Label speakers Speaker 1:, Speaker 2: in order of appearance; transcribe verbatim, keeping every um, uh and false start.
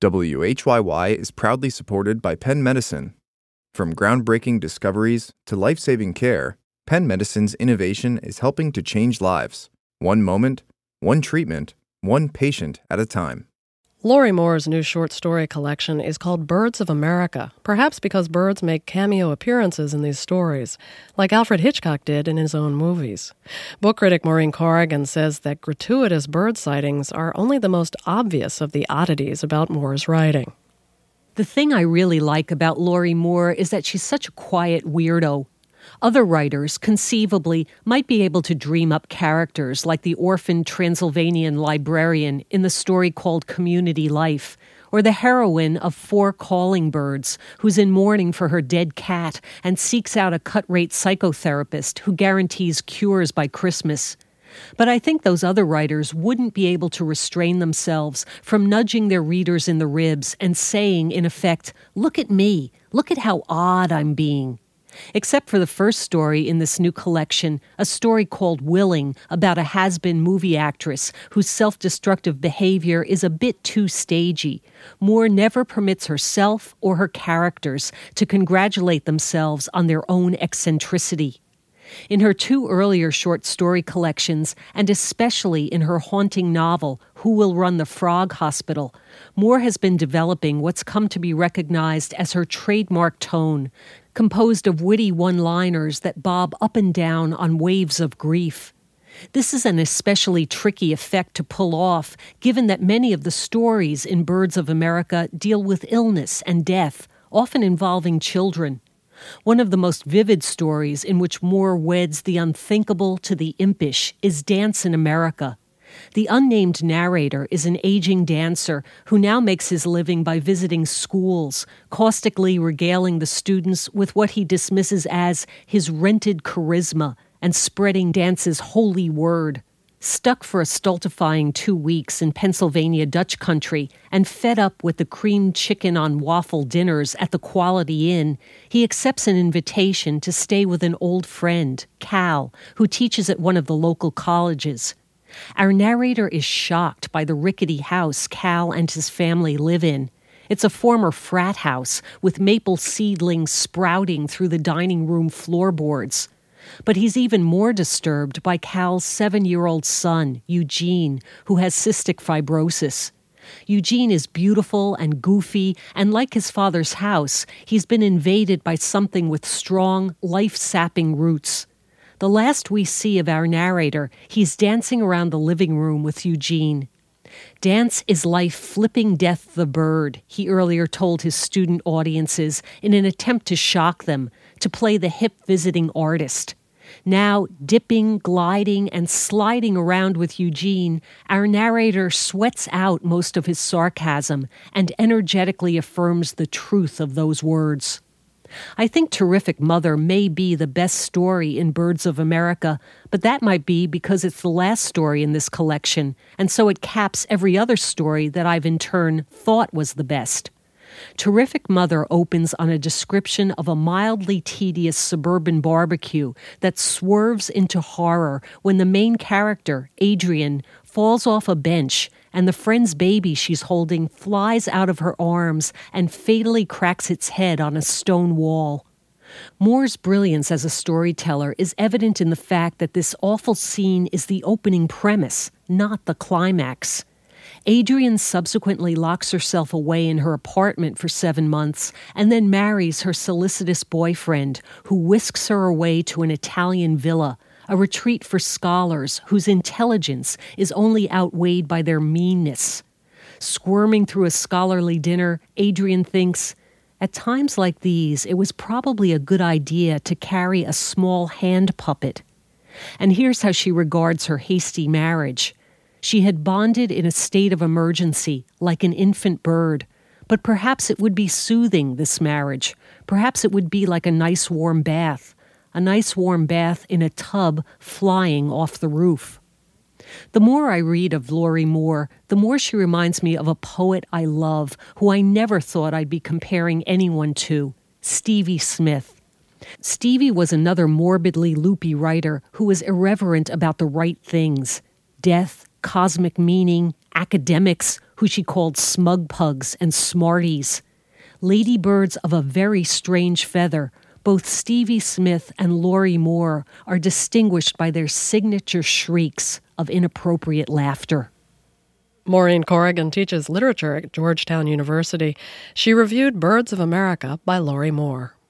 Speaker 1: W H Y Y is proudly supported by Penn Medicine. From groundbreaking discoveries to life-saving care, Penn Medicine's innovation is helping to change lives, one moment, one treatment, one patient at a time.
Speaker 2: Lori Moore's new short story collection is called Birds of America, perhaps because birds make cameo appearances in these stories, like Alfred Hitchcock did in his own movies. Book critic Maureen Corrigan says that gratuitous bird sightings are only the most obvious of the oddities about Moore's writing.
Speaker 3: The thing I really like about Lori Moore is that she's such a quiet weirdo. Other writers, conceivably, might be able to dream up characters like the orphaned Transylvanian librarian in the story called Community Life, or the heroine of Four Calling Birds, who's in mourning for her dead cat and seeks out a cut-rate psychotherapist who guarantees cures by Christmas. But I think those other writers wouldn't be able to restrain themselves from nudging their readers in the ribs and saying, in effect, "Look at me, look at how odd I'm being." Except for the first story in this new collection, a story called Willing, about a has-been movie actress whose self-destructive behavior is a bit too stagey. Moore never permits herself or her characters to congratulate themselves on their own eccentricity. In her two earlier short story collections, and especially in her haunting novel, Who Will Run the Frog Hospital, Moore has been developing what's come to be recognized as her trademark tone, composed of witty one-liners that bob up and down on waves of grief. This is an especially tricky effect to pull off, given that many of the stories in Birds of America deal with illness and death, often involving children. One of the most vivid stories in which Moore weds the unthinkable to the impish is Dance in America. The unnamed narrator is an aging dancer who now makes his living by visiting schools, caustically regaling the students with what he dismisses as his rented charisma and spreading dance's holy word. Stuck for a stultifying two weeks in Pennsylvania Dutch country and fed up with the creamed chicken on waffle dinners at the Quality Inn, he accepts an invitation to stay with an old friend, Cal, who teaches at one of the local colleges. Our narrator is shocked by the rickety house Cal and his family live in. It's a former frat house with maple seedlings sprouting through the dining room floorboards. But he's even more disturbed by Cal's seven-year-old son, Eugene, who has cystic fibrosis. Eugene is beautiful and goofy, and like his father's house, he's been invaded by something with strong, life-sapping roots. The last we see of our narrator, he's dancing around the living room with Eugene. Dance is life flipping death the bird, he earlier told his student audiences in an attempt to shock them, to play the hip visiting artist. Now, dipping, gliding, and sliding around with Eugene, our narrator sweats out most of his sarcasm and energetically affirms the truth of those words. I think Terrific Mother may be the best story in Birds of America, but that might be because it's the last story in this collection, and so it caps every other story that I've in turn thought was the best. Terrific Mother opens on a description of a mildly tedious suburban barbecue that swerves into horror when the main character, Adrian, falls off a bench and the friend's baby she's holding flies out of her arms and fatally cracks its head on a stone wall. Moore's brilliance as a storyteller is evident in the fact that this awful scene is the opening premise, not the climax. Adrian subsequently locks herself away in her apartment for seven months and then marries her solicitous boyfriend, who whisks her away to an Italian villa, a retreat for scholars whose intelligence is only outweighed by their meanness. Squirming through a scholarly dinner, Adrian thinks, at times like these, it was probably a good idea to carry a small hand puppet. And here's how she regards her hasty marriage. She had bonded in a state of emergency, like an infant bird. But perhaps it would be soothing, this marriage. Perhaps it would be like a nice warm bath. A nice warm bath in a tub flying off the roof. The more I read of Lori Moore, the more she reminds me of a poet I love, who I never thought I'd be comparing anyone to, Stevie Smith. Stevie was another morbidly loopy writer who was irreverent about the right things. Death, cosmic meaning, academics, who she called smug pugs and smarties. Ladybirds of a very strange feather, both Stevie Smith and Lori Moore are distinguished by their signature shrieks of inappropriate laughter.
Speaker 2: Maureen Corrigan teaches literature at Georgetown University. She reviewed Birds of America by Lori Moore.